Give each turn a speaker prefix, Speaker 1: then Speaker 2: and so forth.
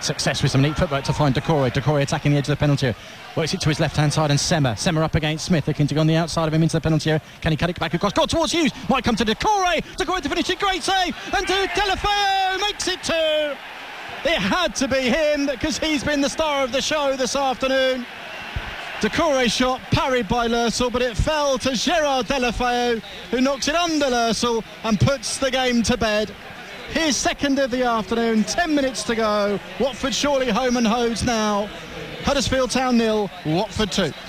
Speaker 1: Success with some neat footwork to find Doucouré. Doucouré attacking the edge of the penalty area. Works it to his left-hand side, and Semmer up against Smith, looking to go on the outside of him into the penalty area. Can he cut it back across? Got towards Hughes. Might come to Doucouré. Doucouré to finish it. Great save. And Deulofeu makes it 2. It had to be him because he's been the star of the show this afternoon. Doucouré shot parried by Lersel, but it fell to Gerard Deulofeu, who knocks it under Lersel and puts the game to bed. His second of the afternoon, 10 minutes to go. Watford surely home and hose now. Huddersfield Town 0, Watford 2.